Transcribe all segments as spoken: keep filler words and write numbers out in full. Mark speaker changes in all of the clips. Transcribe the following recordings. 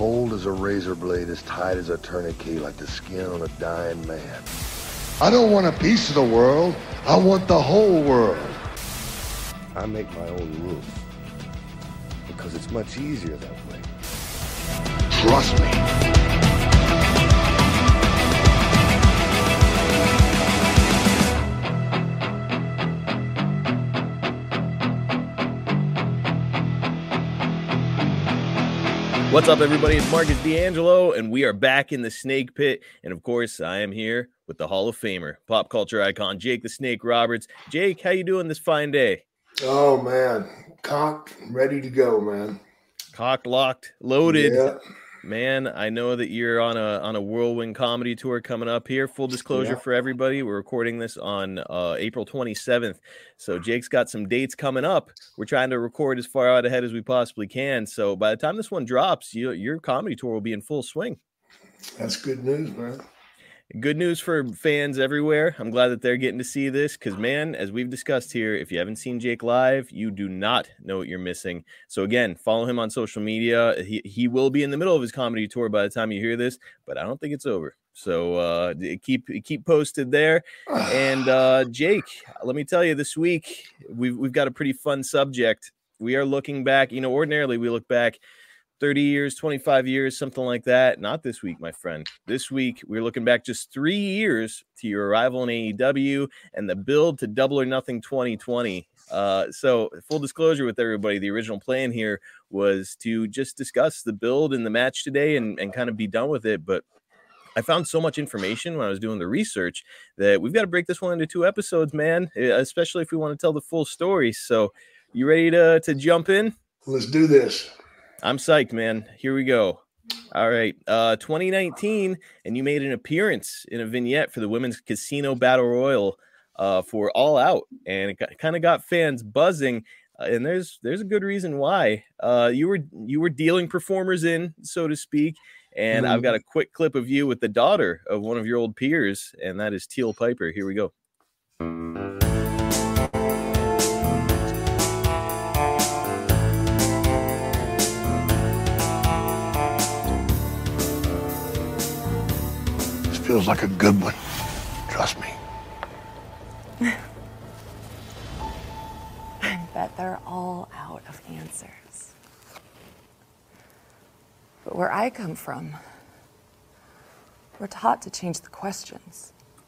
Speaker 1: cold as a razor blade, as tight as a tourniquet, like the skin on a dying man. I don't want a piece of the world. I want the whole world. I make my own rules because it's much easier that way. Trust me.
Speaker 2: What's up, everybody? It's Marcus D'Angelo, and we are back in the Snake Pit. And of course, I am here with the Hall of Famer, pop culture icon Jake the Snake Roberts. Jake, how you doing this fine day?
Speaker 3: Oh man, cocked, ready to go, man.
Speaker 2: Cocked, locked, loaded.
Speaker 3: Yeah.
Speaker 2: Man, I know that you're on a on a whirlwind comedy tour coming up here. Full disclosure
Speaker 3: Yeah.
Speaker 2: for everybody, we're recording this on uh, April twenty-seventh. So Jake's got some dates coming up. We're trying to record as far out ahead as we possibly can. So by the time this one drops, you, your comedy tour will be in full swing.
Speaker 3: That's good news, man.
Speaker 2: Good news for fans everywhere. I'm glad that they're getting to see this because, man, as we've discussed here, if you haven't seen Jake live, you do not know what you're missing. So, again, follow him on social media. He, he will be in the middle of his comedy tour by the time you hear this, but I don't think it's over. So uh, keep keep posted there. And, uh, Jake, let me tell you, this week we've, we've got a pretty fun subject. We are looking back. You know, ordinarily we look back thirty years, twenty-five years, something like that. Not this week, my friend. This week, we're looking back just three years to your arrival in A E W and the build to Double or Nothing twenty twenty. Uh, so, full disclosure with everybody, the original plan here was to just discuss the build and the match today and, and kind of be done with it. But I found so much information when I was doing the research that we've got to break this one into two episodes, man, especially if we want to tell the full story. So, you ready to, to jump in?
Speaker 3: Let's do this.
Speaker 2: I'm psyched, man. Here we go. All right. Uh, twenty nineteen, and you made an appearance in a vignette for the Women's Casino Battle Royal uh, for All Out, and it kind of got fans buzzing. Uh, and there's there's a good reason why. Uh, you were you were dealing performers in, so to speak. And mm. I've got a quick clip of you with the daughter of one of your old peers, and that is Teal Piper. Here we go.
Speaker 1: Feels like a good one. Trust me.
Speaker 4: I bet they're all out of answers. But where I come from, we're taught to change the questions.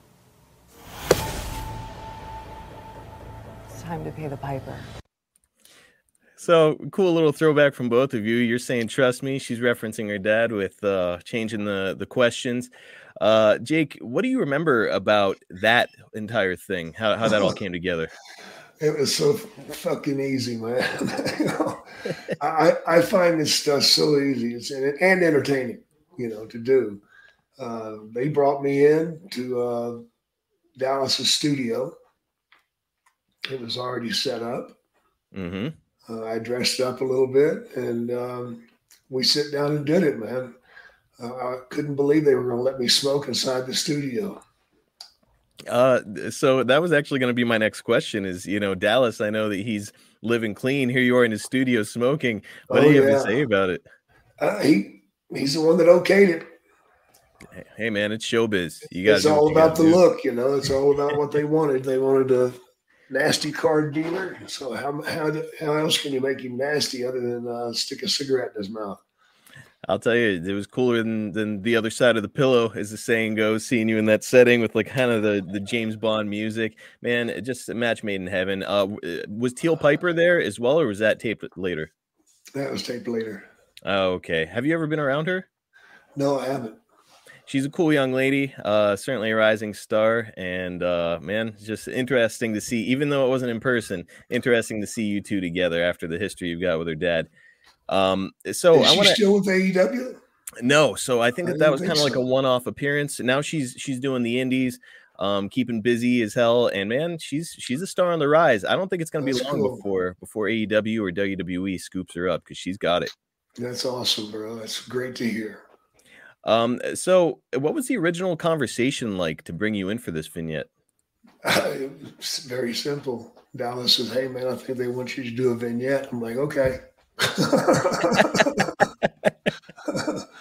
Speaker 4: It's time to pay the piper.
Speaker 2: So, cool little throwback from both of you. You're saying, trust me. She's referencing her dad with uh, changing the, the questions. Uh, Jake, what do you remember about that entire thing? How how that all came together?
Speaker 3: It was so fucking easy, man. you know, I I find this stuff so easy. It's and, and entertaining, you know, to do. Uh, they brought me in to uh, Dallas's studio. It was already set up.
Speaker 2: Mm-hmm.
Speaker 3: Uh, I dressed up a little bit, and um, we sit down and did it, man. Uh, I couldn't believe they were going to let me smoke inside the studio.
Speaker 2: Uh, so that was actually going to be my next question is, you know, Dallas, I know that he's living clean. Here you are in his studio smoking. What
Speaker 3: oh,
Speaker 2: do you
Speaker 3: yeah.
Speaker 2: have to say about it?
Speaker 3: Uh, he He's the one that okayed it.
Speaker 2: Hey, man, it's showbiz. You got.
Speaker 3: It's all about the do. look, you know. It's all about what they wanted. They wanted a nasty card dealer. So how how how else can you make him nasty other than uh, stick a cigarette in his mouth?
Speaker 2: I'll tell you, it was cooler than, than the other side of the pillow, as the saying goes, seeing you in that setting with like kind of the, the James Bond music. Man, just a match made in heaven. Uh, was Teal Piper there as well, or was that taped later?
Speaker 3: That was taped later.
Speaker 2: Oh, okay. Have you ever been around her?
Speaker 3: No, I haven't.
Speaker 2: She's a cool young lady, uh, certainly a rising star. And, uh, man, just interesting to see, even though it wasn't in person, interesting to see you two together after the history you've got with her dad. Um, so
Speaker 3: Is
Speaker 2: I
Speaker 3: she
Speaker 2: want to
Speaker 3: still with A E W?
Speaker 2: No, so I think
Speaker 3: I
Speaker 2: that that was
Speaker 3: didn't
Speaker 2: kind of
Speaker 3: think
Speaker 2: like
Speaker 3: so.
Speaker 2: a one-off appearance. Now she's she's doing the indies, um, keeping busy as hell, and man, she's she's a star on the rise. I don't think it's going to be
Speaker 3: That's
Speaker 2: long
Speaker 3: cool.
Speaker 2: before before A E W or W W E scoops her up because she's got it.
Speaker 3: That's awesome, bro. That's great to hear.
Speaker 2: Um, so what was the original conversation like to bring you in for this vignette?
Speaker 3: It's very simple. Dallas says, "Hey, man, I think they want you to do a vignette." I'm like, "Okay."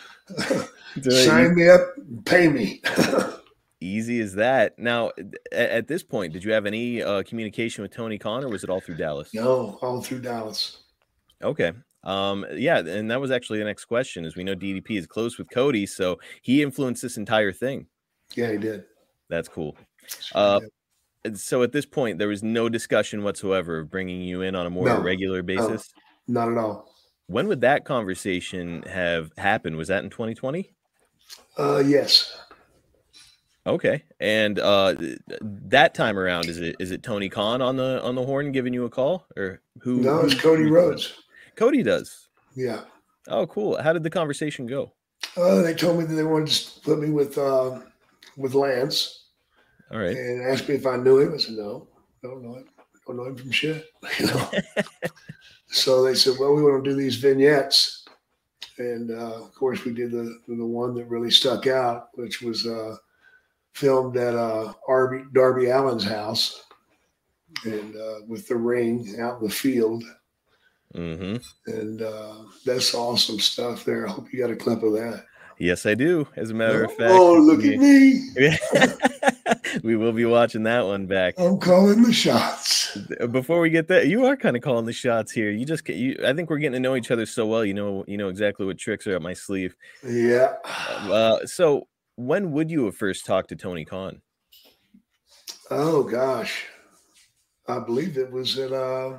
Speaker 3: Sign me up, pay me.
Speaker 2: Easy as that. Now, at, at this point, did you have any uh, communication with Tony Khan, or was it all through Dallas?
Speaker 3: No, all through Dallas.
Speaker 2: Okay. Um, yeah, and that was actually the next question. As we know, D D P is close with Cody, so he influenced this entire thing.
Speaker 3: Yeah, he did.
Speaker 2: That's cool. Uh, so at this point, there was no discussion whatsoever of bringing you in on a more
Speaker 3: No,
Speaker 2: regular basis?
Speaker 3: No, not at all.
Speaker 2: When would that conversation have happened? Was that in twenty twenty?
Speaker 3: Uh, yes.
Speaker 2: Okay. And uh, that time around, is it is it Tony Khan on the on the horn giving you a call, or who?
Speaker 3: No, it's
Speaker 2: who-
Speaker 3: Cody Rhodes.
Speaker 2: Cody does.
Speaker 3: Yeah.
Speaker 2: Oh, cool. How did the conversation go?
Speaker 3: Uh, they told me that they wanted to put me with uh, with Lance
Speaker 2: All right.
Speaker 3: and asked me if I knew him. I said, no, don't know him. Don't know him from shit. You know? So they said, well, we want to do these vignettes. And uh, of course, we did the the one that really stuck out, which was uh, filmed at uh, Darby, Darby Allin's house, and uh, with the ring out in the field.
Speaker 2: Mm-hmm.
Speaker 3: And uh, that's awesome stuff there. I hope you got a clip of that.
Speaker 2: Yes, I do. As a matter of fact.
Speaker 3: Oh, look at me.
Speaker 2: We will be watching that one back.
Speaker 3: I'm calling the shots.
Speaker 2: Before we get that, you are kind of calling the shots here. You just, you, I think we're getting to know each other so well. You know, you know exactly what tricks are up my sleeve.
Speaker 3: Yeah.
Speaker 2: Uh, so, when would you have first talked to Tony Khan?
Speaker 3: Oh, gosh. I believe it was at uh,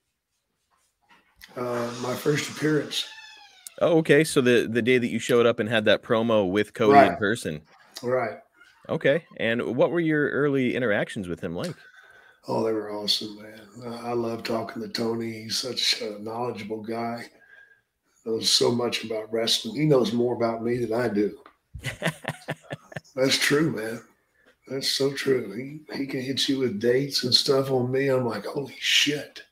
Speaker 3: uh, my first appearance.
Speaker 2: Oh, okay. So the the day that you showed up and had that promo with Cody in
Speaker 3: Right.
Speaker 2: person.
Speaker 3: Right.
Speaker 2: Okay. And what were your early interactions with him like?
Speaker 3: Oh, they were awesome, man. Uh, I love talking to Tony. He's such a knowledgeable guy. Knows so much about wrestling. He knows more about me than I do. That's true, man. That's so true. He he can hit you with dates and stuff on me. I'm like, holy shit.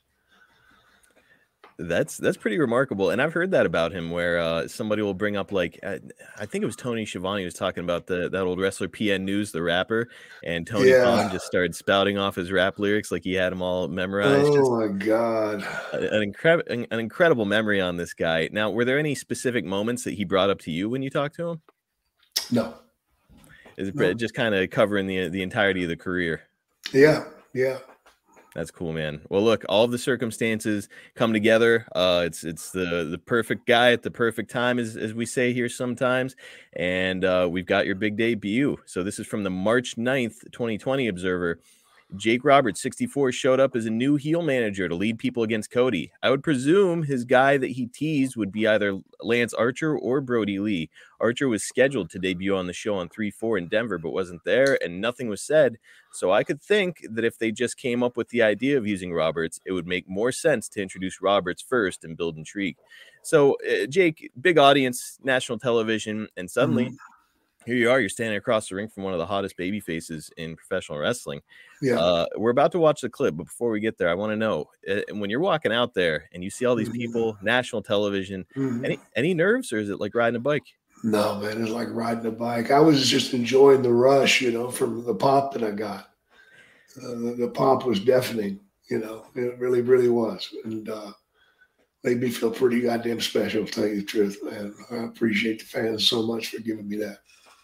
Speaker 2: That's that's pretty remarkable, and I've heard that about him, where uh, somebody will bring up like uh, I think it was Tony Schiavone was talking about the that old wrestler P N News, the rapper, and Tony
Speaker 3: Yeah.
Speaker 2: Khan just started spouting off his rap lyrics like he had them all memorized. Just
Speaker 3: Oh my God.
Speaker 2: a- an incredible an, an incredible memory on this guy. Now, were there any specific moments that he brought up to you when you talked to him?
Speaker 3: No.
Speaker 2: Is it
Speaker 3: No.
Speaker 2: just kind of covering the the entirety of the career?
Speaker 3: Yeah. Yeah.
Speaker 2: That's cool, man. Well, look, all of the circumstances come together. Uh, it's it's the the perfect guy at the perfect time, as as we say here sometimes. And uh, we've got your big debut. So this is from the March ninth, twenty twenty Observer. Jake Roberts, sixty-four, showed up as a new heel manager to lead people against Cody. I would presume his guy that he teased would be either Lance Archer or Brody Lee. Archer was scheduled to debut on the show on three four in Denver, but wasn't there, and nothing was said. So I could think that if they just came up with the idea of using Roberts, it would make more sense to introduce Roberts first and build intrigue. So, uh, Jake, big audience, national television, and suddenly
Speaker 3: Mhm.
Speaker 2: here you are. You're standing across the ring from one of the hottest baby faces in professional wrestling.
Speaker 3: Yeah.
Speaker 2: Uh, we're about to watch the clip, but before we get there, I want to know uh, when you're walking out there and you see all these
Speaker 3: Mhm.
Speaker 2: people, national television,
Speaker 3: Mhm.
Speaker 2: any any nerves, or is it like riding a bike?
Speaker 3: No, man, it's like riding a bike. I was just enjoying the rush, you know, from the pop that I got. Uh, the, the pop was deafening, you know, it really, really was. And uh, made me feel pretty goddamn special, to tell you the truth, man. I appreciate the fans so much for giving me that.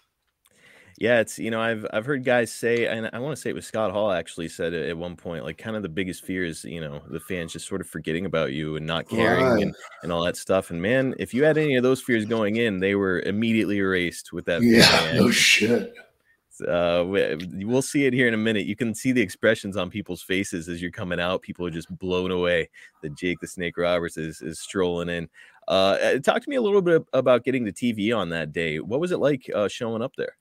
Speaker 2: Yeah, it's you know I've I've heard guys say, and I want to say it was Scott Hall actually said it at one point, like kind of the biggest fear is you know the fans just sort of forgetting about you and not caring
Speaker 3: Right.
Speaker 2: and, and all that stuff. And man, if you had any of those fears going in, they were immediately erased with that.
Speaker 3: Yeah,
Speaker 2: fan.
Speaker 3: no shit.
Speaker 2: Uh, we- we'll see it here in a minute. You can see the expressions on people's faces as you're coming out. People are just blown away that Jake the Snake Roberts is is strolling in. Uh, uh, talk to me a little bit about getting the T V on that day. What was it like uh, showing up there?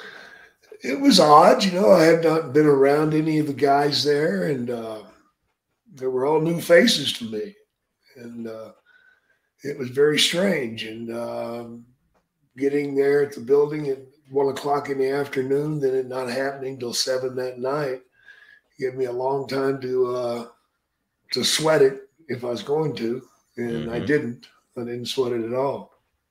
Speaker 3: It was odd, you know. I had not been around any of the guys there, and uh, they were all new faces to me, and uh, it was very strange. And um, getting there at the building at one o'clock in the afternoon, then it not happening till seven that night, gave me a long time to uh, to sweat it if I was going to, and I
Speaker 2: Mhm.
Speaker 3: didn't. I didn't sweat it at all.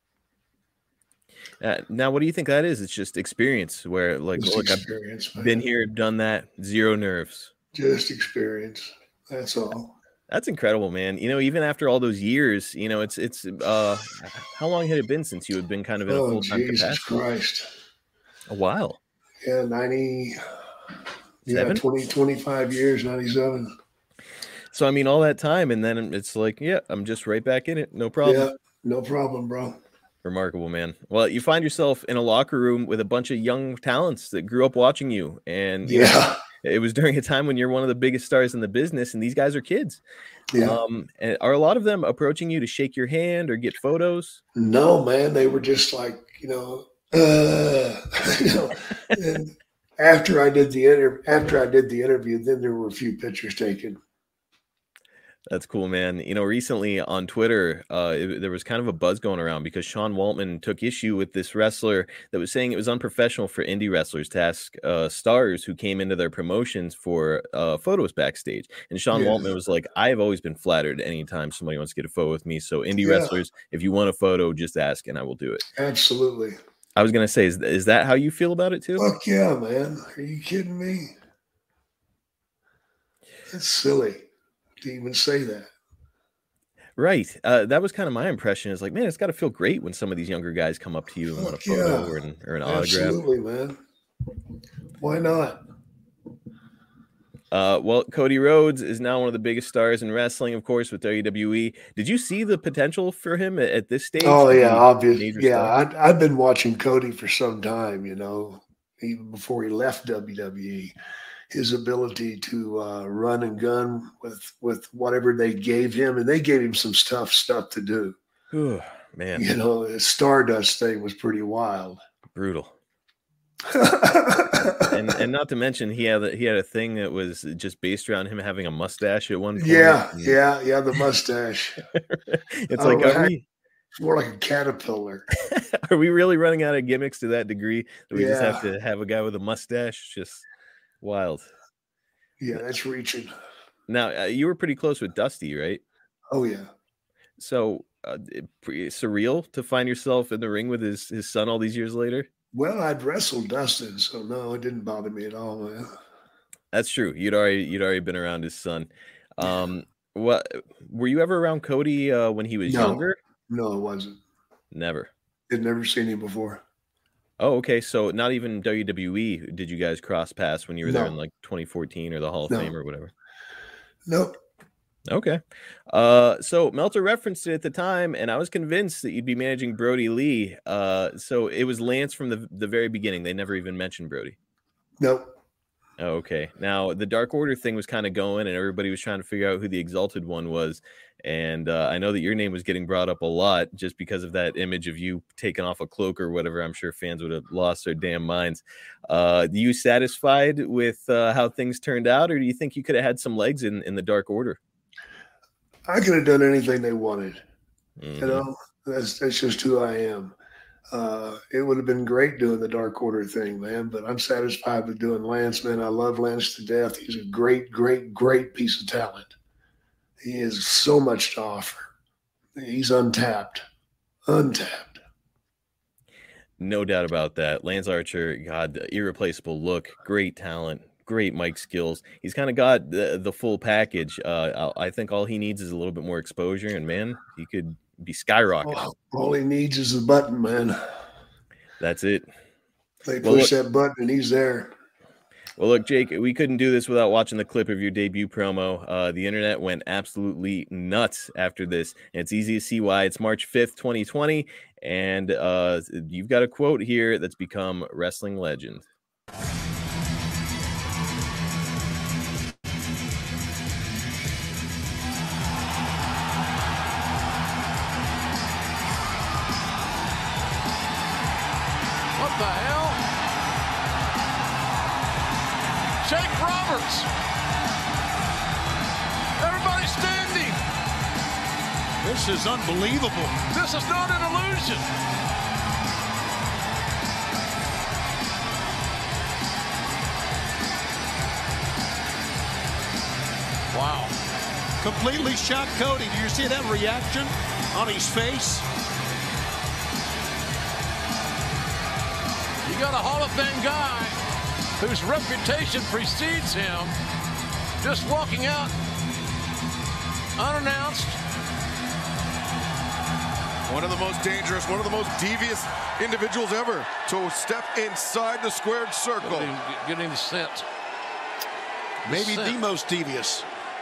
Speaker 2: Uh, now, what do you think that is? It's just experience where, like,
Speaker 3: Just
Speaker 2: look, I've
Speaker 3: experience, man.
Speaker 2: been here, done that, zero nerves.
Speaker 3: Just experience. That's all.
Speaker 2: That's incredible, man. You know, even after all those years, you know, it's it's uh how long had it been since you had been kind of in a
Speaker 3: Oh,
Speaker 2: full-time
Speaker 3: Jesus
Speaker 2: capacity?
Speaker 3: Christ.
Speaker 2: A while.
Speaker 3: Yeah, ninety, yeah,
Speaker 2: Seven?
Speaker 3: twenty, twenty-five years, ninety-seven.
Speaker 2: So I mean, all that time, and then it's like, yeah, I'm just right back in it. No problem.
Speaker 3: Yeah, no problem, bro.
Speaker 2: Remarkable, man. Well, you find yourself in a locker room with a bunch of young talents that grew up watching you, and you know,
Speaker 3: Yeah.
Speaker 2: it was during a time when you're one of the biggest stars in the business, and these guys are kids.
Speaker 3: Yeah.
Speaker 2: Um, and are a lot of them approaching you to shake your hand or get photos?
Speaker 3: No, man, they were just like, you know, uh, you know. And after I did the inter- after I did the interview, then there were a few pictures taken.
Speaker 2: That's cool, man. You know, recently on Twitter, uh, it, there was kind of a buzz going around because Sean Waltman took issue with this wrestler that was saying it was unprofessional for indie wrestlers to ask uh, stars who came into their promotions for uh, photos backstage. And Sean
Speaker 3: Yeah.
Speaker 2: Waltman was like, I've always been flattered anytime somebody wants to get a photo with me. So indie
Speaker 3: Yeah.
Speaker 2: wrestlers, if you want a photo, just ask and I will do it.
Speaker 3: Absolutely.
Speaker 2: I was going to say, is, is that how you feel about it too?
Speaker 3: Fuck yeah, man. Are you kidding me? It's silly to even say that.
Speaker 2: Right. Uh, that was kind of my impression. Is like, man, it's got to feel great when some of these younger guys come up to you and want a
Speaker 3: Fuck
Speaker 2: photo
Speaker 3: yeah.
Speaker 2: or an, or an autograph.
Speaker 3: Absolutely, man. Why not?
Speaker 2: Uh, well, Cody Rhodes is now one of the biggest stars in wrestling, of course, with W W E. Did you see the potential for him at, at this stage?
Speaker 3: Oh
Speaker 2: to
Speaker 3: yeah,
Speaker 2: be
Speaker 3: obviously.
Speaker 2: major
Speaker 3: Yeah,
Speaker 2: star?
Speaker 3: I, I've been watching Cody for some time. You know, even before he left W W E, his ability to uh, run and gun with with whatever they gave him, and they gave him some tough stuff to do.
Speaker 2: Whew, man,
Speaker 3: You know, the Stardust thing was pretty wild.
Speaker 2: brutal. And and not to mention he had a, he had a thing that was just based around him having a mustache at one point.
Speaker 3: yeah,
Speaker 2: and
Speaker 3: yeah, yeah. The mustache,
Speaker 2: It's
Speaker 3: Oh,
Speaker 2: like, are
Speaker 3: right.
Speaker 2: we
Speaker 3: more like a caterpillar.
Speaker 2: are we really running out of gimmicks to that degree that we just have
Speaker 3: Yeah.
Speaker 2: to have a guy with a mustache? Just wild.
Speaker 3: Yeah, that's reaching.
Speaker 2: Now uh, you were pretty close with Dusty, right?
Speaker 3: Oh yeah.
Speaker 2: So uh, it- pretty surreal to find yourself in the ring with his his son all these years later.
Speaker 3: Well, I'd wrestled Dustin, so no, it didn't bother me at all, man.
Speaker 2: That's true. You'd already you'd already been around his son. Um, what were you ever around Cody uh, when he was
Speaker 3: No.
Speaker 2: younger?
Speaker 3: No, it wasn't.
Speaker 2: Never.
Speaker 3: I'd never seen him before.
Speaker 2: Oh, okay. So not even W W E did you guys cross paths when you were there
Speaker 3: No.
Speaker 2: in like twenty fourteen or the Hall of
Speaker 3: No.
Speaker 2: Fame or whatever?
Speaker 3: Nope.
Speaker 2: Okay. Uh, so Meltzer referenced it at the time, and I was convinced that you'd be managing Brody Lee. Uh, so it was Lance from the the very beginning. They never even mentioned Brody.
Speaker 3: Nope.
Speaker 2: Oh, okay. Now the Dark Order thing was kind of going, and everybody was trying to figure out who the Exalted One was. And uh, I know that your name was getting brought up a lot just because of that image of you taking off a cloak or whatever. I'm sure fans would have lost their damn minds. Uh, are you satisfied with uh, how things turned out, or do you think you could have had some legs in, in the Dark Order?
Speaker 3: I could have done anything they wanted.
Speaker 2: Mhm.
Speaker 3: You know, that's that's just who I am. Uh, it would have been great doing the Dark Order thing, man. But I'm satisfied with doing Lance, man. I love Lance to death. He's a great, great, great piece of talent. He has so much to offer. He's untapped, untapped.
Speaker 2: No doubt about that. Lance Archer, God, the irreplaceable look, great talent, great mic skills. He's kind of got the, the full package. Uh, I I think all he needs is a little bit more exposure, and man, he could be skyrocketing.
Speaker 3: All, all he needs is a button, man.
Speaker 2: That's it.
Speaker 3: They
Speaker 2: Well,
Speaker 3: push that button and he's there.
Speaker 2: Well, look, Jake, we couldn't do this without watching the clip of your debut promo. Uh, the internet went absolutely nuts after this, and it's easy to see why. It's March fifth, twenty twenty, and uh, you've got a quote here that's become wrestling legend.
Speaker 5: What the hell? Jake Roberts. Everybody standing.
Speaker 6: This is unbelievable.
Speaker 5: This is not an illusion. Wow.
Speaker 6: Completely shocked Cody. Did you see that reaction on his face?
Speaker 5: You got a Hall of Fame guy whose reputation precedes him just walking out unannounced.
Speaker 6: One of the most dangerous, one of the most devious individuals ever to step inside the squared circle.
Speaker 5: Getting, getting sent.
Speaker 6: Maybe
Speaker 5: Sent.
Speaker 6: the most devious.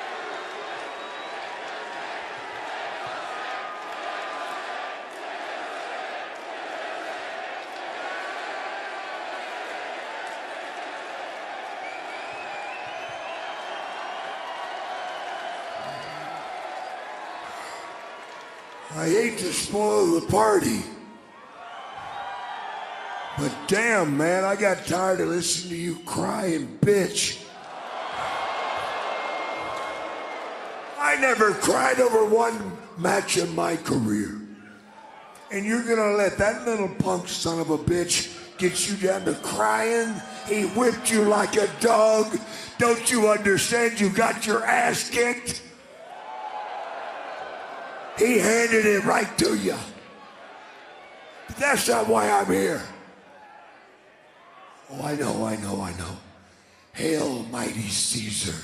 Speaker 1: I hate to spoil the party, but damn, man, I got tired of listening to you cry and bitch. I never cried over one match in my career. And you're gonna let that little punk son of a bitch get you down to crying? He whipped you like a dog. Don't you understand you got your ass kicked? He handed it right to you. But that's not why I'm here. Oh, I know, I know, I know. Hail, mighty Caesar.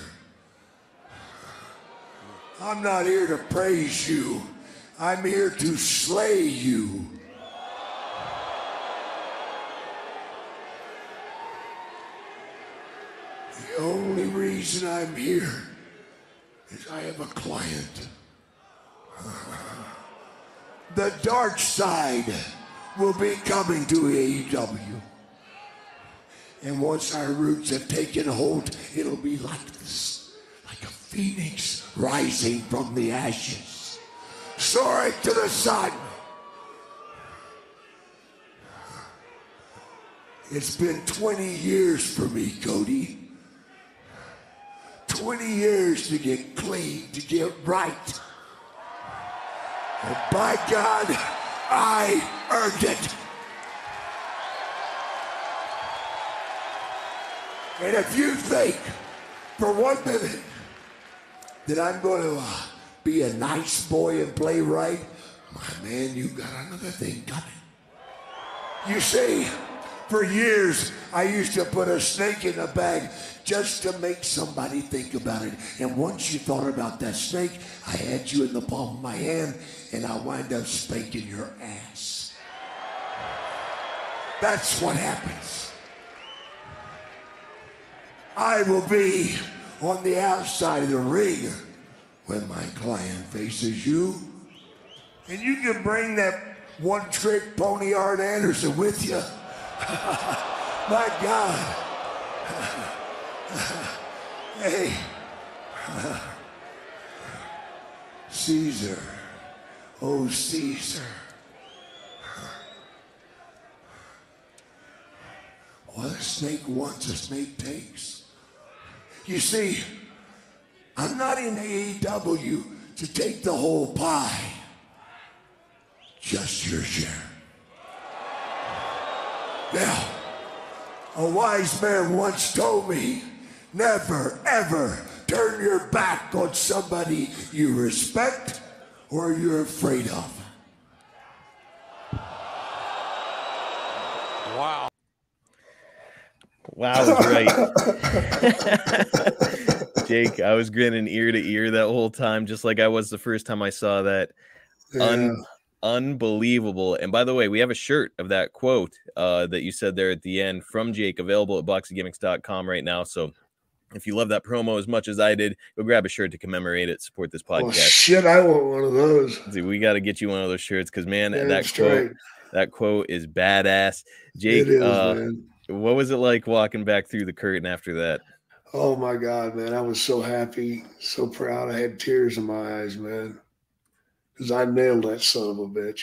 Speaker 1: I'm not here to praise you. I'm here to slay you. The only reason I'm here is I have a client. The dark side will be coming to A E W. And once our roots have taken hold, it'll be like this, like a phoenix rising from the ashes, soaring to the sun. It's been twenty years for me, Cody. twenty years to get clean, to get right. And by God, I earned it. And if you think for one minute that I'm going to uh, be a nice boy and play right, my man, you got another thing coming. You see, for years, I used to put a snake in a bag just to make somebody think about it. And once you thought about that snake, I had you in the palm of my hand, and I wind up spanking your ass. That's what happens. I will be on the outside of the ring when my client faces you. And you can bring that one-trick pony Art Anderson with you. My God. Hey. Caesar. Oh, Caesar. What a snake wants, a snake takes. You see, I'm not in A E W to take the whole pie. Just your share. Now, a wise man once told me, never, ever turn your back on somebody you respect or you're afraid of.
Speaker 5: Wow.
Speaker 2: Wow, was right. Jake, I was grinning ear to ear that whole time, just like I was the first time I saw that.
Speaker 3: Yeah.
Speaker 2: Un- unbelievable. And by the way, we have a shirt of that quote uh, that you said there at the end from Jake, available at boxing gimmicks dot com right now. So if you love that promo as much as I did, go grab a shirt to commemorate it, support this podcast.
Speaker 3: Oh, shit, I want one of those.
Speaker 2: See, we got to get you one of those shirts because, man,
Speaker 3: Yeah,
Speaker 2: that quote,
Speaker 3: right.
Speaker 2: that quote is badass. Jake,
Speaker 3: It is,
Speaker 2: uh,
Speaker 3: man.
Speaker 2: what was it like walking back through the curtain after that?
Speaker 3: Oh, my God, man. I was so happy, so proud. I had tears in my eyes, man, because I nailed that son of a bitch.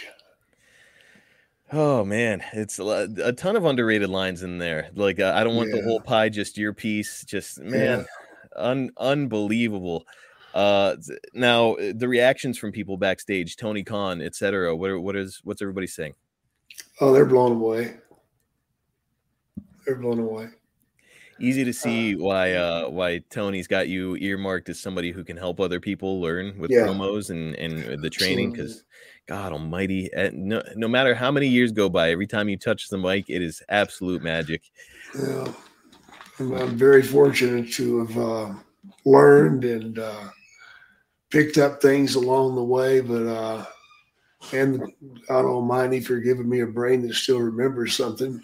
Speaker 2: Oh, man, it's a, a ton of underrated lines in there. Like, uh, I don't want
Speaker 3: Yeah.
Speaker 2: the whole pie, just your piece. Just, man, un- unbelievable. Uh, th- now, the reactions from people backstage, Tony Khan, et cetera, what, are- what is, what's everybody saying?
Speaker 3: Oh, they're blown away. They're blown away.
Speaker 2: Easy to see why uh why Tony's got you earmarked as somebody who can help other people learn with
Speaker 3: Yeah.
Speaker 2: promos and and the training,
Speaker 3: Absolutely.
Speaker 2: because God almighty, eh, no, no matter how many years go by, every time you touch the mic, it is absolute magic.
Speaker 3: Yeah. I'm, I'm very fortunate to have uh, learned and uh, picked up things along the way, but uh, and God Almighty for giving me a brain that still remembers something.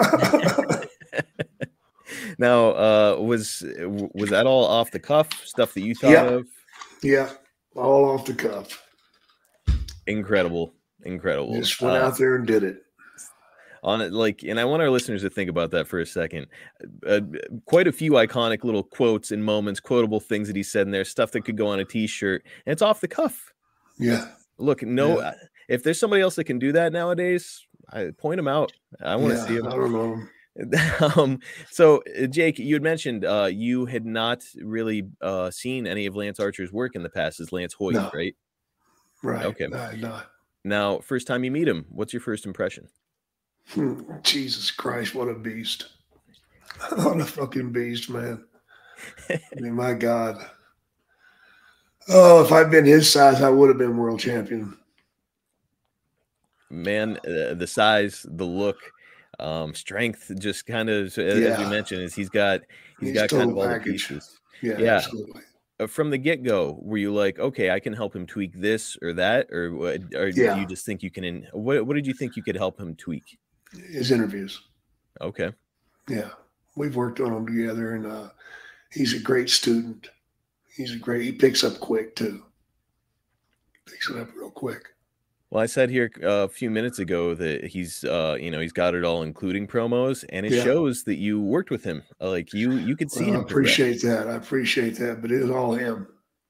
Speaker 2: Now, uh, was was that all off the cuff stuff that you thought
Speaker 3: Yeah.
Speaker 2: of?
Speaker 3: Yeah, all off the cuff.
Speaker 2: Incredible, incredible.
Speaker 3: Just went
Speaker 2: Uh,
Speaker 3: out there and did it.
Speaker 2: on it, like, and I want our listeners to think about that for a second. Uh, quite a few iconic little quotes and moments, quotable things that he said in there, stuff that could go on a T-shirt, and it's off the cuff.
Speaker 3: Yeah.
Speaker 2: Look, no,
Speaker 3: Yeah.
Speaker 2: if there's somebody else that can do that nowadays, I point them out. I want to
Speaker 3: Yeah,
Speaker 2: see
Speaker 3: I
Speaker 2: them.
Speaker 3: don't know.
Speaker 2: um, so uh, Jake, you had mentioned uh, you had not really uh, seen any of Lance Archer's work in the past as Lance Hoyt,
Speaker 3: No.
Speaker 2: right?
Speaker 3: Right.
Speaker 2: Okay.
Speaker 3: No, no.
Speaker 2: Now, first time you meet him, what's your first impression?
Speaker 3: Hmm, Jesus Christ, what a beast. What a fucking beast, man. I mean, my God. Oh, if I'd been his size, I would have been world champion.
Speaker 2: Man, uh, the size, the look, um, strength, just kind of as, as we
Speaker 3: Yeah.
Speaker 2: mentioned, is he's got he's
Speaker 3: He's
Speaker 2: got kind of
Speaker 3: total
Speaker 2: all the
Speaker 3: package.
Speaker 2: pieces.
Speaker 3: Yeah,
Speaker 2: Yeah.
Speaker 3: absolutely.
Speaker 2: Uh, From the get go, were you like, okay, I can help him tweak this or that, or what? Or
Speaker 3: Yeah.
Speaker 2: do you just think you can? In, what What did you think you could help him tweak?
Speaker 3: His interviews.
Speaker 2: Okay,
Speaker 3: Yeah. We've worked on them together, and uh, he's a great student. He's a great, he picks up quick, too. Picks it up real quick.
Speaker 2: well, I said here uh, a few minutes ago that he's, uh, you know, he's got it all, including promos, and it
Speaker 3: Yeah.
Speaker 2: shows that you worked with him. Uh, Like you, you could see
Speaker 3: Well, I
Speaker 2: him. progress.
Speaker 3: appreciate that. I appreciate that, but it was all him.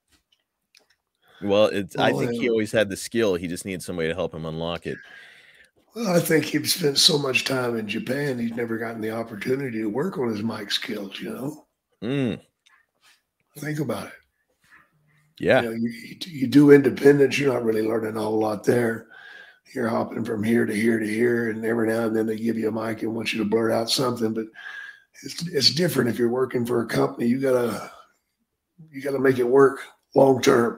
Speaker 2: Well, it's. I
Speaker 3: all
Speaker 2: think he
Speaker 3: him.
Speaker 2: always had the skill. He just needed somebody to help him unlock it.
Speaker 3: Well, I think he's spent so much time in Japan, he's never gotten the opportunity to work on his mic skills, you know?
Speaker 2: Mm,
Speaker 3: Think about it.
Speaker 2: yeah.
Speaker 3: You know, you, you do independence, you're not really learning a whole lot there. You're hopping from here to here to here, and every now and then they give you a mic and want you to blurt out something, but it's it's different if you're working for a company. You gotta you gotta make it work long term.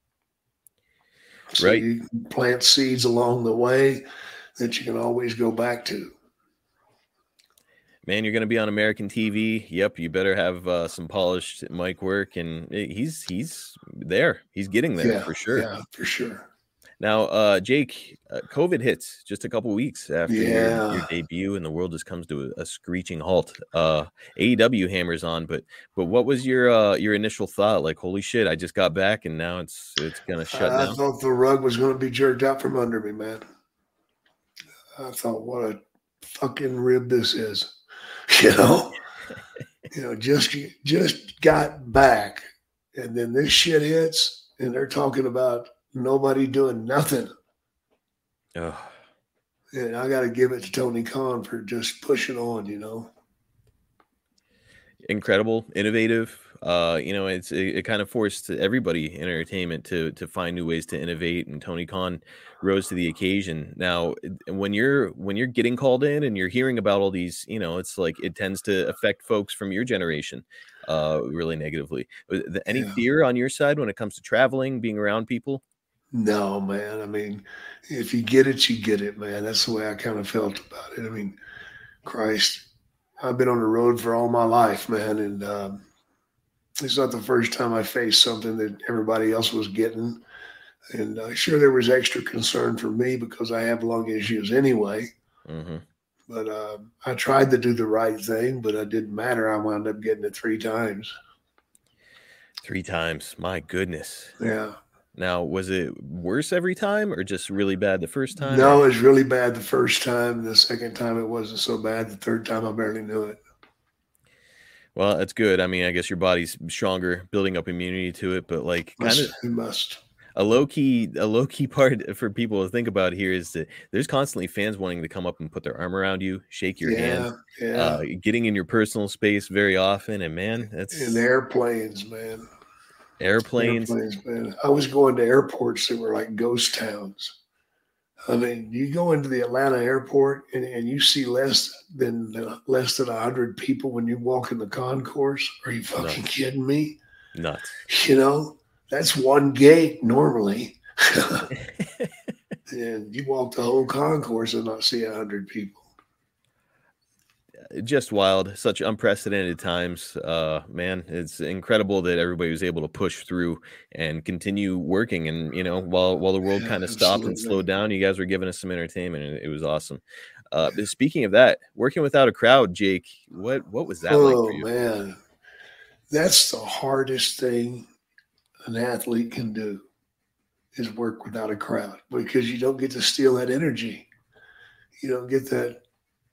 Speaker 3: So
Speaker 2: Right.
Speaker 3: you plant seeds along the way that you can always go back to.
Speaker 2: Man, you're going to be on American T V. Yep, you better have uh, some polished mic work, and eh, he's he's there. He's getting there
Speaker 3: Yeah,
Speaker 2: for sure.
Speaker 3: Yeah, for sure.
Speaker 2: Now, uh, Jake, uh, COVID hits just a couple weeks after your, your
Speaker 3: Yeah.
Speaker 2: debut, and the world just comes to a, a screeching halt. Uh, A E W hammers on, but but what was your uh, your initial thought? Like, holy shit, I just got back, and now it's it's gonna shut
Speaker 3: I
Speaker 2: down.
Speaker 3: thought the rug was going to be jerked out from under me, man. I thought, what a fucking rib this is. You know, you know, just just got back, and then this shit hits, and they're talking about nobody doing nothing.
Speaker 2: Ugh.
Speaker 3: And I got to give it to Tony Khan for just pushing on. You know,
Speaker 2: Incredible, innovative. Uh, you know, it's it, it kind of forced everybody in entertainment to to find new ways to innovate, and Tony Khan rose to the occasion. Now, it- when you're when you're getting called in and you're hearing about all these, you know, it's like it tends to affect folks from your generation, uh, really negatively. Was the- Any
Speaker 3: Yeah.
Speaker 2: fear on your side when it comes to traveling, being around people?
Speaker 3: no, man. I mean, if you get it, you get it, man. That's the way I kind of felt about it. I mean, Christ, I've been on the road for all my life, man, and um, it's not the first time I faced something that everybody else was getting. And uh, sure, there was extra concern for me because I have lung issues anyway.
Speaker 2: hmm
Speaker 3: But uh, I tried to do the right thing, but it didn't matter. I wound up getting it three times.
Speaker 2: Three times, my goodness.
Speaker 3: Yeah.
Speaker 2: Now, was it worse every time, or just really bad the first time?
Speaker 3: No, it was really bad the first time. The second time, it wasn't so bad. The third time, I barely knew it.
Speaker 2: Well, that's good. I mean, I guess your body's stronger, building up immunity to it, but like kind
Speaker 3: Must,
Speaker 2: of
Speaker 3: you must.
Speaker 2: a low key, a low key part for people to think about here is that there's constantly fans wanting to come up and put their arm around you, shake your
Speaker 3: Yeah.
Speaker 2: hand,
Speaker 3: Yeah.
Speaker 2: uh, getting in your personal space very often. And man, that's
Speaker 3: And airplanes, man.
Speaker 2: airplanes.
Speaker 3: Airplanes, man. I was going to airports that were like ghost towns. I mean, you go into the Atlanta airport and, and you see less than uh, less than a hundred people when you walk in the concourse. Are you fucking
Speaker 2: Nuts.
Speaker 3: kidding me?
Speaker 2: Nuts.
Speaker 3: You know, that's one gate normally, and you walk the whole concourse and not see a hundred people.
Speaker 2: just wild, such unprecedented times. Uh, man, it's incredible that everybody was able to push through and continue working. And you know, while while the world
Speaker 3: Yeah,
Speaker 2: kind of stopped and
Speaker 3: absolutely.
Speaker 2: slowed down, you guys were giving us some entertainment, and it was awesome. Uh, but speaking of that, working without a crowd, Jake, what what was that like for
Speaker 3: Oh
Speaker 2: you?
Speaker 3: man, that's the hardest thing an athlete can do is work without a crowd because you don't get to steal that energy. You don't get that.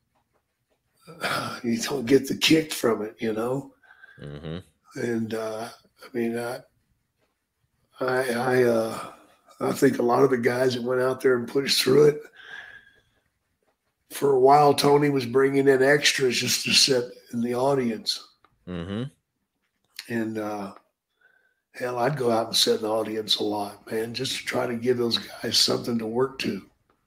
Speaker 3: Uh, you don't get the kick from it, you know.
Speaker 2: hmm
Speaker 3: And uh, I mean, I, I, I, uh, I think a lot of the guys that went out there and pushed through it. For a while, Tony was bringing in extras just to sit in the audience,
Speaker 2: hmm
Speaker 3: and uh, hell, I'd go out and sit in the audience a lot, man, just to try to give those guys something to work to.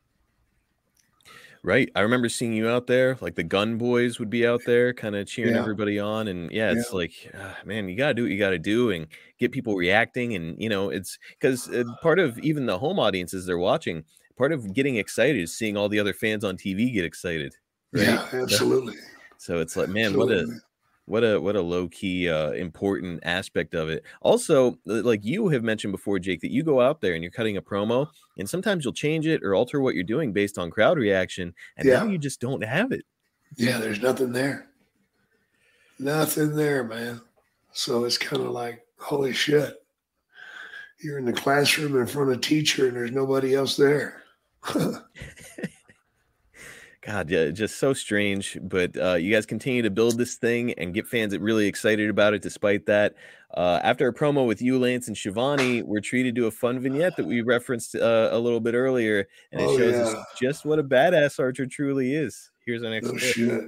Speaker 2: Right. I remember seeing you out there, like the Gun Boys would be out there kind of cheering
Speaker 3: Yeah,
Speaker 2: everybody on. And yeah,
Speaker 3: yeah,
Speaker 2: it's like, ah, man, you got to do what you got to do and get people reacting. And, you know, it's because uh, part of even the home audiences they're watching, part of getting excited is seeing all the other fans on T V get excited. Right.
Speaker 3: yeah,
Speaker 2: So,
Speaker 3: absolutely,
Speaker 2: so it's like, man, what a,
Speaker 3: absolutely.
Speaker 2: what a what a low key uh, important aspect of it. Also, uh, like you have mentioned before, Jake, that you go out there and you're cutting a promo, and sometimes you'll change it or alter what you're doing based on crowd reaction, and now
Speaker 3: Yeah,
Speaker 2: you just don't have it.
Speaker 3: yeah. There's nothing there, nothing there, man. So it's kind of like, holy shit, you're in the classroom in front of a teacher and there's nobody else there.
Speaker 2: God, yeah, just so strange. But uh, you guys continue to build this thing and get fans really excited about it. Despite that, uh, after a promo with you, Lance, and Shivani, we're treated to a fun vignette that we referenced uh, a little bit earlier, and it
Speaker 3: Oh
Speaker 2: shows us
Speaker 3: yeah,
Speaker 2: just what a badass Archer truly is. Here's our next
Speaker 3: no
Speaker 2: clip.
Speaker 3: shit.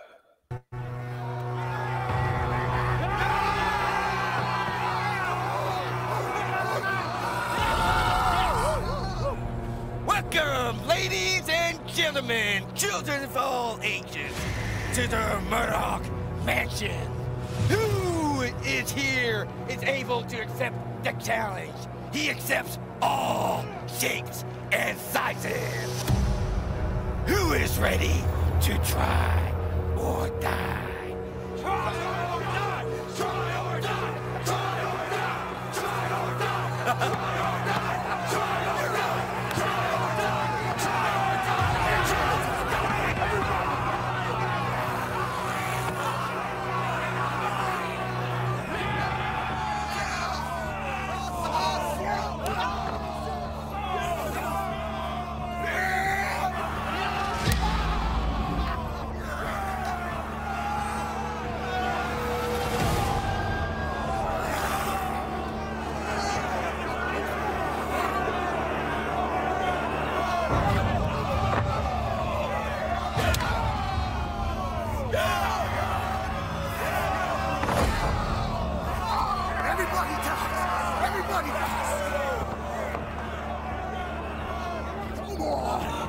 Speaker 7: Welcome, ladies and gentlemen, children of all ages, to the Murdoch Mansion. Who is here is able to accept the challenge? He accepts all shapes and sizes. Who is ready to try or die? Try or die! Try or die! Try or die! Try or die! Try or die! Everybody dies! Everybody dies! Come on!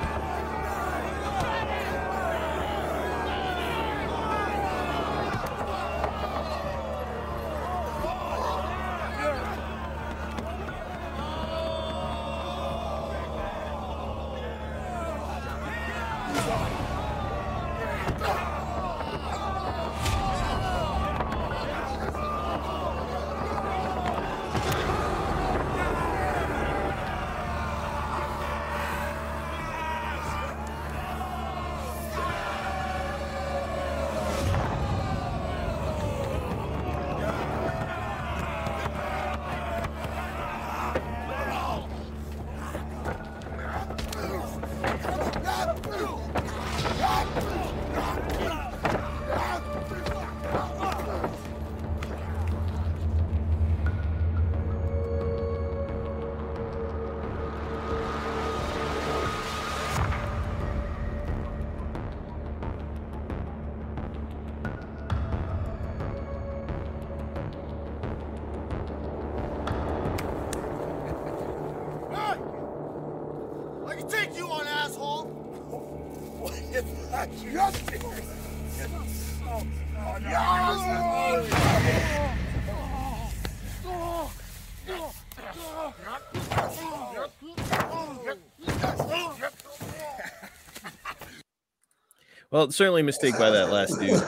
Speaker 7: I can take you on, asshole! What if I just did? Oh,
Speaker 2: Well, certainly a mistake by that last dude.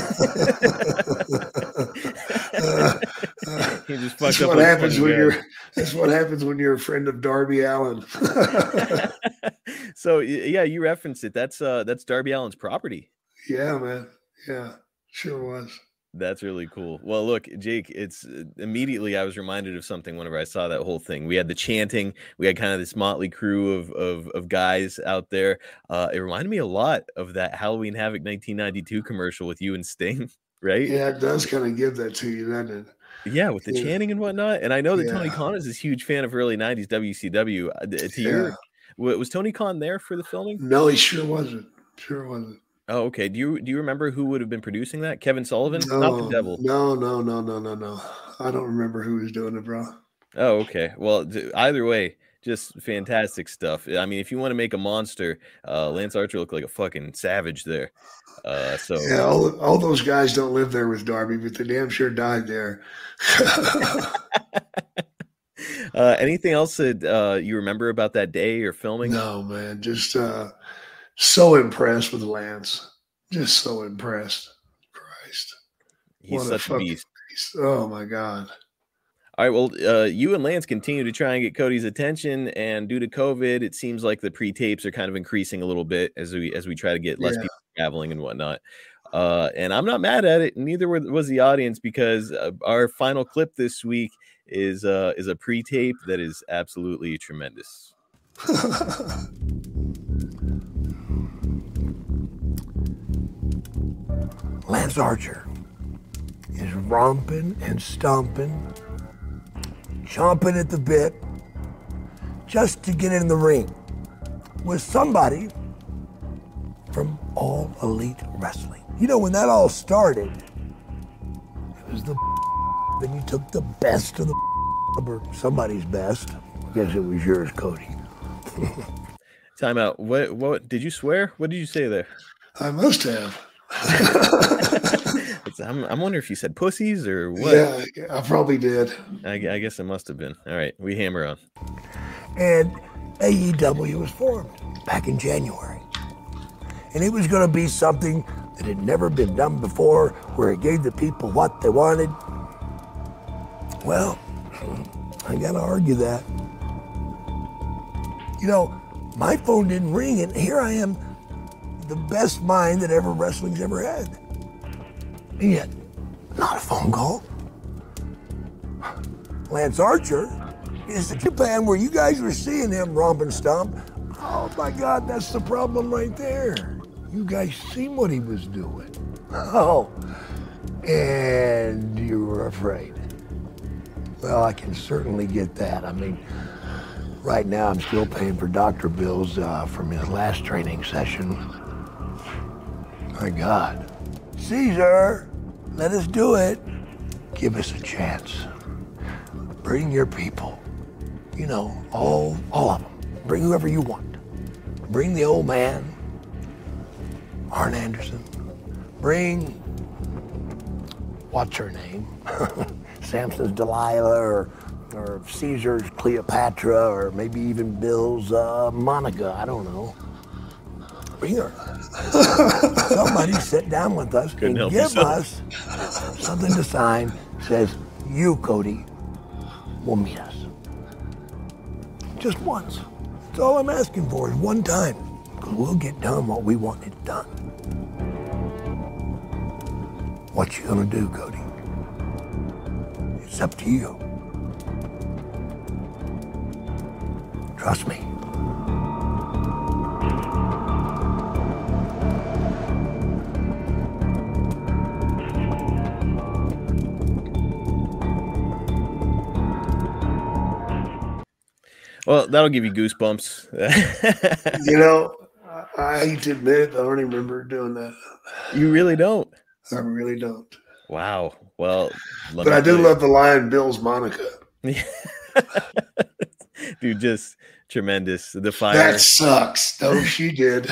Speaker 2: He just fucked
Speaker 3: That's
Speaker 2: up
Speaker 3: what
Speaker 2: on
Speaker 3: happens
Speaker 2: twenty
Speaker 3: when
Speaker 2: grand.
Speaker 3: you're. That's what happens when you're a friend of Darby Allin.
Speaker 2: So y- yeah, you referenced it. That's uh that's Darby Allin's property.
Speaker 3: Yeah, man. Yeah, sure was.
Speaker 2: That's really cool. Well, look, Jake, it's uh, immediately I was reminded of something whenever I saw that whole thing. We had the chanting, we had kind of this motley crew of of, of guys out there. Uh, it reminded me a lot of that Halloween Havoc nineteen ninety-two commercial with you and Sting, right?
Speaker 3: Yeah, it does kind of give that to you, doesn't it?
Speaker 2: Yeah, with the
Speaker 3: Yeah.
Speaker 2: chanting and whatnot. And I know that Tony
Speaker 3: Yeah.
Speaker 2: Khan is this huge fan of early nineties W C W. Uh, d- To your,
Speaker 3: Yeah.
Speaker 2: wa- was Tony Khan there for the filming?
Speaker 3: No, he sure wasn't. Sure wasn't.
Speaker 2: Oh, okay. Do you do you remember who would have been producing that? Kevin Sullivan? Not the
Speaker 3: No,
Speaker 2: devil.
Speaker 3: no, no, no, no, no, no. I don't remember who was doing it, bro.
Speaker 2: Oh, okay. Well, d- either way, just fantastic stuff. I mean, if you want to make a monster, uh, Lance Archer looked like a fucking savage there. Uh, so
Speaker 3: Yeah, all, all those guys don't live there with Darby, but they damn sure died there.
Speaker 2: uh, anything else that uh, you remember about that day or filming?
Speaker 3: No, man, just uh, so impressed with Lance. Just so impressed. Christ.
Speaker 2: He's
Speaker 3: What a
Speaker 2: such a
Speaker 3: fucking
Speaker 2: beast.
Speaker 3: beast. Oh, my God.
Speaker 2: All right, well, uh, you and Lance continue to try and get Cody's attention, and due to COVID, it seems like the pre-tapes are kind of increasing a little bit as we as we try to get less
Speaker 3: Yeah.
Speaker 2: people traveling and whatnot. Uh, and I'm not mad at it. Neither were, was the audience, because uh, our final clip this week is uh, is a pre-tape that is absolutely tremendous.
Speaker 8: Lance Archer is romping and stomping, chomping at the bit, just to get in the ring with somebody from All Elite Wrestling. You know, when that all started, it was the then you took the best of the or somebody's best. I guess it was yours, Cody.
Speaker 2: Time out. What what did you swear? What did you say there?
Speaker 3: I must have.
Speaker 2: It's- I'm I'm wondering if you said pussies or what.
Speaker 3: Yeah, I probably did.
Speaker 2: I, I guess it must have been. All right, we hammer on.
Speaker 8: And A E W was formed back in January. And it was going to be something that had never been done before, where it gave the people what they wanted. Well, I got to argue that. You know, my phone didn't ring, and here I am, the best mind that ever wrestling's ever had. And yet, not a phone call. Lance Archer is in Japan, where you guys were seeing him romp and stomp. Oh my God, that's the problem right there. You guys seen what he was doing. Oh, and you were afraid. Well, I can certainly get that. I mean, right now I'm still paying for doctor bills uh, from his last training session. My God. Caesar, let us do it. Give us a chance. Bring your people. You know, all, all of them. Bring whoever you want. Bring the old man, Arn Anderson. Bring, what's her name? Samson's Delilah, or, or Caesar's Cleopatra, or maybe even Bill's uh, Monica. I don't know. Bring her. Somebody sit down with us
Speaker 2: Couldn't
Speaker 8: and
Speaker 2: help
Speaker 8: give
Speaker 2: yourself.
Speaker 8: us something to sign. Says, you, Cody, will meet us. Just once. That's all I'm asking for is one time. Because we'll get done what we want it done. What you gonna do, Cody? It's up to you. Trust me.
Speaker 2: Well, that'll give you goosebumps.
Speaker 3: You know, I, I hate to admit it, I don't even remember doing that.
Speaker 2: You really don't.
Speaker 3: I really don't.
Speaker 2: Wow. Well, let
Speaker 3: But
Speaker 2: me
Speaker 3: I do
Speaker 2: tell you.
Speaker 3: love the line Bill's Monica.
Speaker 2: Dude, just tremendous. The fire.
Speaker 3: That sucks. No, she did.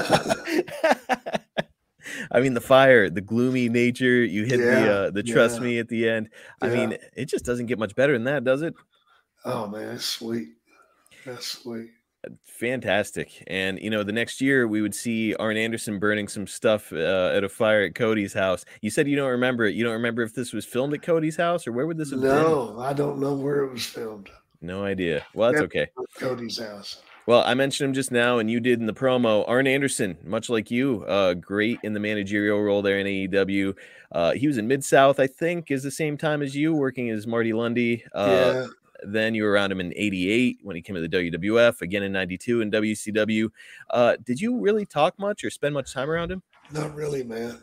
Speaker 2: I mean, the fire, the gloomy nature. You hit the
Speaker 3: Yeah,
Speaker 2: uh, the trust
Speaker 3: yeah.
Speaker 2: me at the end. I
Speaker 3: Yeah.
Speaker 2: mean, it just doesn't get much better than that, does it?
Speaker 3: Oh man, that's sweet. That's sweet.
Speaker 2: Fantastic. And, you know, the next year we would see Arn Anderson burning some stuff uh, at a fire at Cody's house. You said you don't remember it. You don't remember if this was filmed at Cody's house or where would this have been?
Speaker 3: No, I don't know where it was filmed.
Speaker 2: No idea. Well, that's okay.
Speaker 3: Cody's house.
Speaker 2: Well, I mentioned him just now, and you did in the promo. Arn Anderson, much like you, uh, great in the managerial role there in A E W. Uh, he was in Mid-South, I think, is the same time as you, working as Marty Lundy. Uh,
Speaker 3: Yeah.
Speaker 2: Then you were around him in eighty-eight when he came to the W W F, again in ninety-two in W C W. Uh, did you really talk much or spend much time around him?
Speaker 3: Not really, man.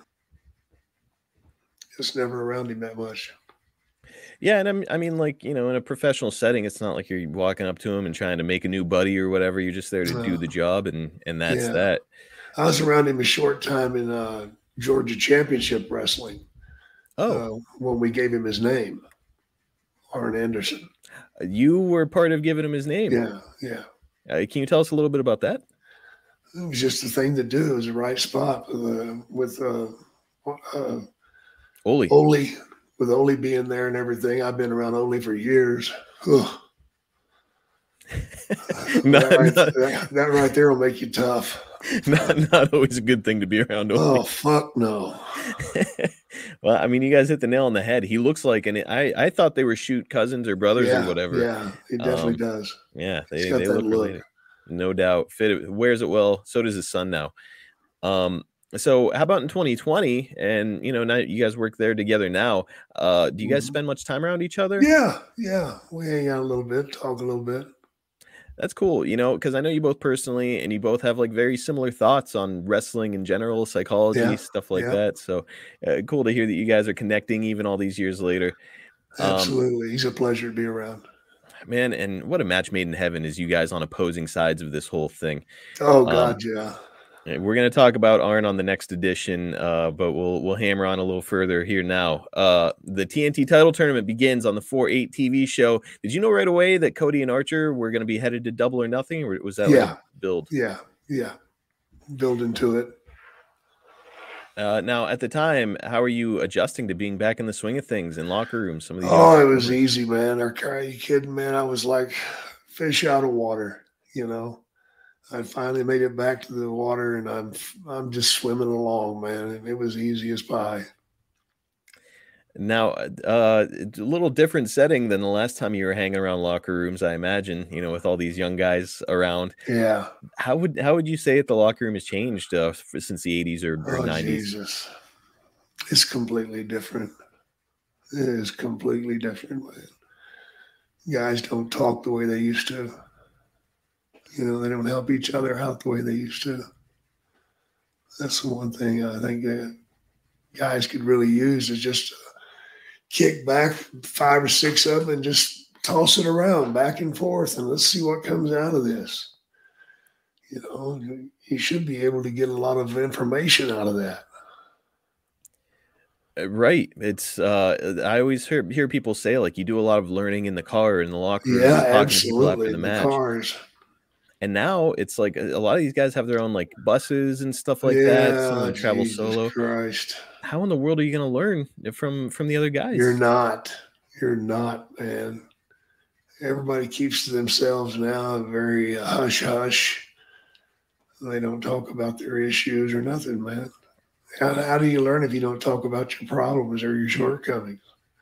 Speaker 3: Just never around him that much.
Speaker 2: Yeah, and I'm, I mean, like, you know, in a professional setting, it's not like you're walking up to him and trying to make a new buddy or whatever. You're just there to
Speaker 3: No.
Speaker 2: do the job, and and that's
Speaker 3: Yeah.
Speaker 2: that.
Speaker 3: I was around him a short time in uh, Georgia Championship Wrestling.
Speaker 2: Oh,
Speaker 3: uh, when we gave him his name, Arn Anderson.
Speaker 2: you were part of giving him his name.
Speaker 3: Yeah, yeah.
Speaker 2: Uh, can you tell us a little bit about that?
Speaker 3: It was just the thing to do. It was the right spot with uh, with uh, uh,
Speaker 2: Ole.
Speaker 3: Ole, with Ole being there and everything. I've been around Ole for years. Ugh.
Speaker 2: not,
Speaker 3: that, right,
Speaker 2: not,
Speaker 3: that, that right there will make you tough.
Speaker 2: not, not always a good thing to be around Ole.
Speaker 3: Oh, fuck no.
Speaker 2: Well, I mean, you guys hit the nail on the head. He looks like, and I, I thought they were shoot cousins or brothers
Speaker 3: Yeah,
Speaker 2: or whatever.
Speaker 3: yeah, he definitely
Speaker 2: Um,
Speaker 3: does.
Speaker 2: Yeah,
Speaker 3: He's
Speaker 2: they,
Speaker 3: got
Speaker 2: they
Speaker 3: that
Speaker 2: look
Speaker 3: look.
Speaker 2: related. No doubt. Fit it, wears it well. So does his son now. Um, so how about in twenty twenty? And you know, now you guys work there together now. Uh, do you guys
Speaker 3: Mhm.
Speaker 2: spend much time around each other?
Speaker 3: Yeah, yeah. We hang out a little bit, talk a little bit.
Speaker 2: That's cool, you know, because I know you both personally, and you both have like very similar thoughts on wrestling in general, psychology,
Speaker 3: Yeah,
Speaker 2: stuff like
Speaker 3: yeah.
Speaker 2: that. So uh, cool to hear that you guys are connecting even all these years later. Um,
Speaker 3: Absolutely. He's a pleasure to be around.
Speaker 2: Man, and what a match made in heaven is you guys on opposing sides of this whole thing.
Speaker 3: Oh,
Speaker 2: Um,
Speaker 3: God, yeah.
Speaker 2: We're going to talk about Arn on the next edition, uh, but we'll we'll hammer on a little further here now. Uh, the T N T title tournament begins on the four eight T V show. Did you know right away that Cody and Archer were going to be headed to Double or Nothing, or was that like
Speaker 3: Yeah.
Speaker 2: a build?
Speaker 3: Yeah, yeah. Build into it.
Speaker 2: Uh, now, at the time, how are you adjusting to being back in the swing of things in locker rooms? Some of these.
Speaker 3: Oh, it was easy, man. Are are you kidding, man? I was like fish out of water, you know. I finally made it back to the water, and I'm I'm just swimming along, man. And it was easy as pie.
Speaker 2: Now, uh, it's a little different setting than the last time you were hanging around locker rooms, I imagine. You know, with all these young guys around.
Speaker 3: Yeah.
Speaker 2: How would how would you say that the locker room has changed uh, for, since the eighties or, or
Speaker 3: Oh,
Speaker 2: nineties?
Speaker 3: Jesus. It's completely different. It is completely different, man. Guys don't talk the way they used to. You know, they don't help each other out the way they used to. That's the one thing I think that guys could really use is just kick back five or six of them and just toss it around back and forth and let's see what comes out of this. You know, you should be able to get a lot of information out of that.
Speaker 2: Uh, Right. It's uh I always hear hear people say like you do a lot of learning in the car in the locker room,
Speaker 3: Yeah,
Speaker 2: talking to people after
Speaker 3: absolutely.
Speaker 2: the
Speaker 3: The
Speaker 2: match.
Speaker 3: cars.
Speaker 2: And now it's like a, a lot of these guys have their own like buses and stuff like that. Some of
Speaker 3: Yeah,
Speaker 2: them travel
Speaker 3: Jesus
Speaker 2: solo.
Speaker 3: Christ.
Speaker 2: How in the world are you going to learn from from the other guys?
Speaker 3: You're not. You're not, man. Everybody keeps to themselves now, very uh, hush hush. They don't talk about their issues or nothing, man. How, how do you learn if you don't talk about your problems or your shortcomings?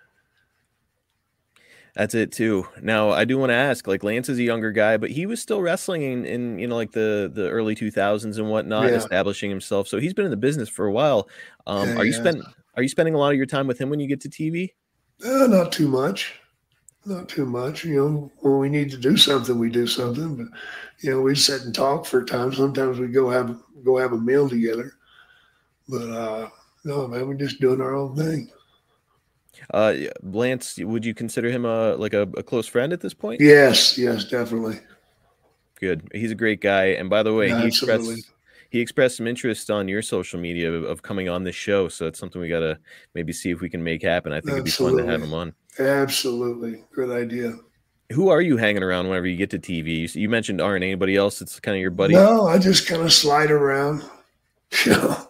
Speaker 2: That's it too. Now I do want to ask, like Lance is a younger guy, but he was still wrestling in, in you know like the the early two thousands and whatnot,
Speaker 3: Yeah.
Speaker 2: establishing himself. So he's been in the business for a while. Um,
Speaker 3: Yeah,
Speaker 2: are you
Speaker 3: he
Speaker 2: spend are you spending a lot of your time with him when you get to T V?
Speaker 3: Uh, not too much. Not too much. You know, when we need to do something, we do something. But you know, we sit and talk for a time. Sometimes we go have go have a meal together. But uh, no, man, we're just doing our own thing.
Speaker 2: Uh, Lance, would you consider him a like a, a close friend at this point?
Speaker 3: Yes, yes, definitely.
Speaker 2: Good. He's a great guy. And by the way,
Speaker 3: Yeah,
Speaker 2: he
Speaker 3: absolutely.
Speaker 2: expressed he expressed some interest on your social media of, of coming on this show. So it's something we gotta maybe see if we can make happen. I think it'd be fun to have him on.
Speaker 3: Absolutely. Good idea.
Speaker 2: Who are you hanging around whenever you get to T V? You, you mentioned Arn. Anybody else that's kind of your buddy?
Speaker 3: No, I just kind of slide around. You know,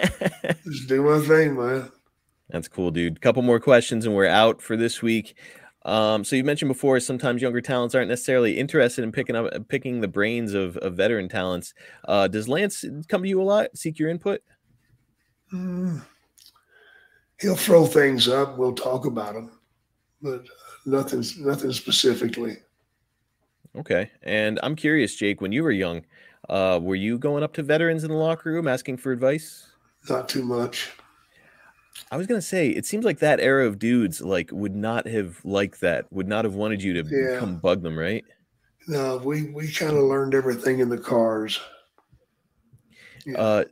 Speaker 3: just do my thing, man.
Speaker 2: That's cool, dude. Couple more questions and we're out for this week. Um, so you mentioned before, sometimes younger talents aren't necessarily interested in picking up picking the brains of, of veteran talents. Uh, does Lance come to you a lot, seek your input?
Speaker 3: Mm, he'll throw things up. We'll talk about them, but nothing, nothing specifically.
Speaker 2: Okay. And I'm curious, Jake, when you were young, uh, were you going up to veterans in the locker room asking for advice?
Speaker 3: Not too much.
Speaker 2: I was gonna say, it seems like that era of dudes like would not have liked that, would not have wanted you to
Speaker 3: Yeah.
Speaker 2: come bug them, right?
Speaker 3: No, we we kind of learned everything in the cars. Yeah.
Speaker 2: Uh,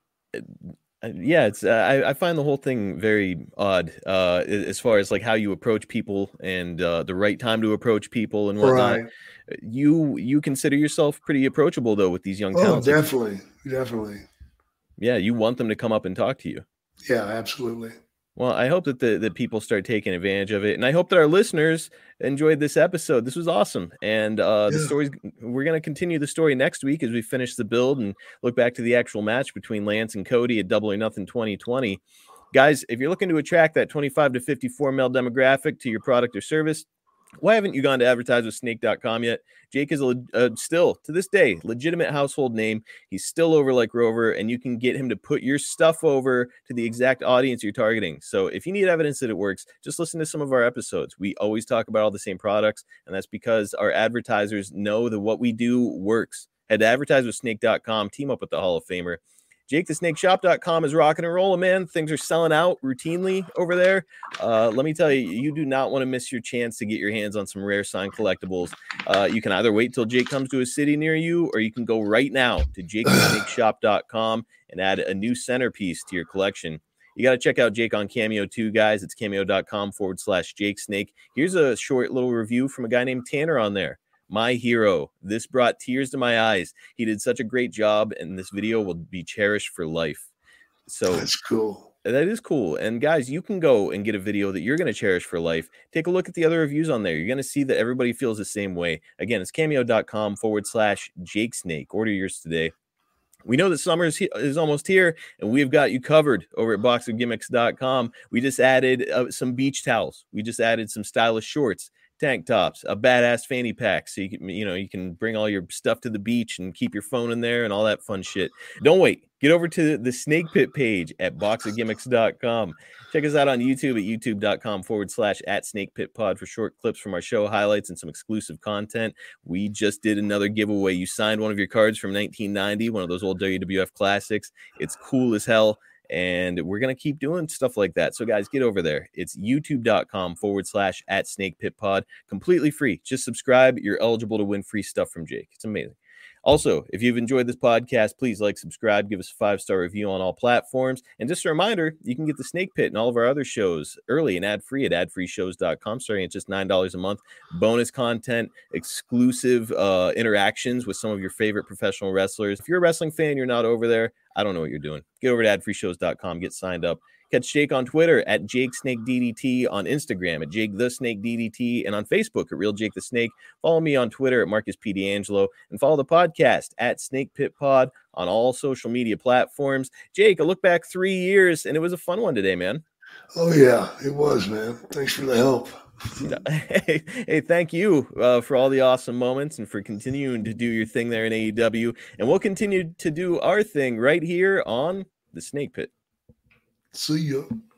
Speaker 2: yeah, it's uh, I, I find the whole thing very odd uh, as far as like how you approach people and uh, the right time to approach people and whatnot.
Speaker 3: Right.
Speaker 2: You you consider yourself pretty approachable though with these young
Speaker 3: Oh,
Speaker 2: talents.
Speaker 3: definitely, definitely.
Speaker 2: Yeah, you want them to come up and talk to you.
Speaker 3: Yeah, absolutely.
Speaker 2: Well, I hope that the that people start taking advantage of it, and I hope that our listeners enjoyed this episode. This was awesome, and uh, the
Speaker 3: Yeah.
Speaker 2: stories we're going to continue the story next week as we finish the build and look back to the actual match between Lance and Cody at Double or Nothing twenty twenty. Guys, if you're looking to attract that twenty-five to fifty-four male demographic to your product or service, why haven't you gone to advertise with snake dot com yet? Jake is a, le- uh, still, to this day, legitimate household name. He's still over like Rover, and you can get him to put your stuff over to the exact audience you're targeting. So if you need evidence that it works, just listen to some of our episodes. We always talk about all the same products, and that's because our advertisers know that what we do works. Head to advertise with snake dot com, team up with the Hall of Famer. Jake the Snake Shop dot com is rocking and rolling, man. Things are selling out routinely over there. Uh, let me tell you, you do not want to miss your chance to get your hands on some rare signed collectibles. Uh, you can either wait till Jake comes to a city near you, or you can go right now to Jake the Snake Shop dot com and add a new centerpiece to your collection. You got to check out Jake on Cameo too, guys. It's cameo dot com forward slash Jake Snake. Here's a short little review from a guy named Tanner on there. My hero. This brought tears to my eyes. He did such a great job, and this video will be cherished for life. So
Speaker 3: That's cool.
Speaker 2: that is cool. And guys, you can go and get a video that you're going to cherish for life. Take a look at the other reviews on there. You're going to see that everybody feels the same way. Again, it's cameo dot com forward slash Jake Snake. Order yours today. We know that summer is, he- is almost here, and we've got you covered over at boxer gimmicks dot com. We just added uh, some beach towels. We just added some stylish shorts, tank tops, a badass fanny pack, so you can, you know, you can bring all your stuff to the beach and keep your phone in there and all that fun shit. Don't wait. Get over to the Snake Pit page at boxer gimmicks dot com. Check us out on YouTube at youtube dot com forward slash at Snake Pit Pod for short clips from our show highlights and some exclusive content. We just did another giveaway. You signed one of your cards from nineteen ninety, one of those old W W F classics. It's cool as hell. And we're going to keep doing stuff like that. So, guys, get over there. It's youtube dot com forward slash at Snake Pit Pod. Completely free. Just subscribe. You're eligible to win free stuff from Jake. It's amazing. Also, if you've enjoyed this podcast, please like, subscribe, give us a five-star review on all platforms. And just a reminder, you can get the Snake Pit and all of our other shows early and ad-free at ad free shows dot com, starting at just nine dollars a month. Bonus content, exclusive uh, interactions with some of your favorite professional wrestlers. If you're a wrestling fan, you're not over there, I don't know what you're doing. Get over to ad free shows dot com, get signed up. Catch Jake on Twitter at Jake Snake D D T, on Instagram at Jake the Snake D D T, and on Facebook at Real Jake the Snake. Follow me on Twitter at Marcus P. D'Angelo, and follow the podcast at Snake Pit Pod on all social media platforms. Jake, a look back three years, and it was a fun one today, man.
Speaker 3: Oh, yeah, it was, man. Thanks for the help.
Speaker 2: hey, hey, thank you uh, for all the awesome moments and for continuing to do your thing there in A E W. And we'll continue to do our thing right here on the Snake Pit.
Speaker 3: See ya.